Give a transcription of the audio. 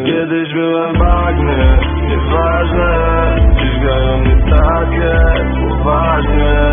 Kiedyś byłem w bagnie, nieważne. Dziś grają mnie takie poważnie.